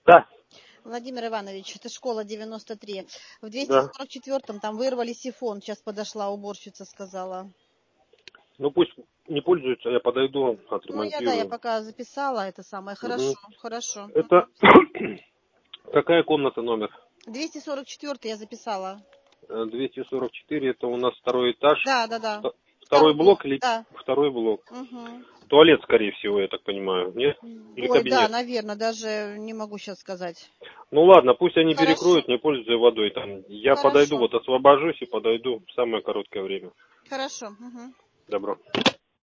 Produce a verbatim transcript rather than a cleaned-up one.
Да. Владимир Иванович, это школа девяносто три. В двести Да. сорок четвёртом там вырвали сифон. Сейчас подошла уборщица, сказала. Ну пусть не пользуются, я подойду, Ну, я, да, я отремонтирую. пока записала это самое. Хорошо, Угу. хорошо. Это какая комната, номер? двести сорок четвёртый я записала. двести сорок четыре, это у нас второй этаж. Да, да, да. Второй Второй блок блок, или да. второй блок? Угу. Туалет, скорее всего, я так понимаю, нет? Или Ой, да, кабинет? наверное, даже не могу сейчас сказать. Ну ладно, пусть они Хорошо, перекроют, не пользуясь водой. Там. Я подойду, хорошо, вот освобожусь и подойду в самое короткое время. хорошо. Угу. Добро.